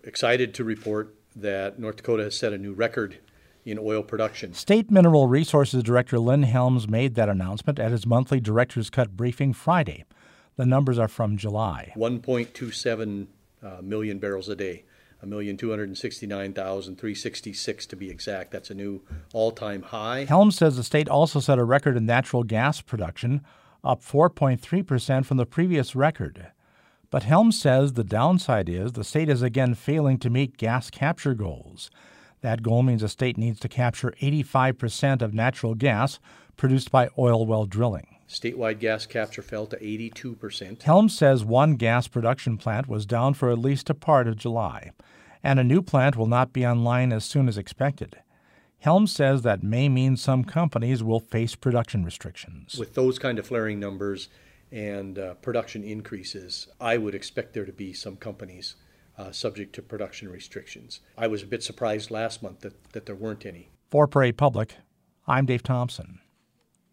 excited to report that North Dakota has set a new record in oil production. State Mineral Resources Director Lynn Helms made that announcement at his monthly Director's Cut briefing Friday. The numbers are from July. 1.27 million barrels a day, 1,269,366 to be exact. That's a new all-time high. Helms says the state also set a record in natural gas production, up 4.3% from the previous record. But Helms says the downside is the state is again failing to meet gas capture goals. That goal means the state needs to capture 85% of natural gas produced by oil well drilling. Statewide gas capture fell to 82%. Helms says one gas production plant was down for at least a part of July, and a new plant will not be online as soon as expected. Helms says that may mean some companies will face production restrictions. With those kind of flaring numbers and production increases, I would expect there to be some companies subject to production restrictions. I was a bit surprised last month that there weren't any. For Prairie Public, I'm Dave Thompson.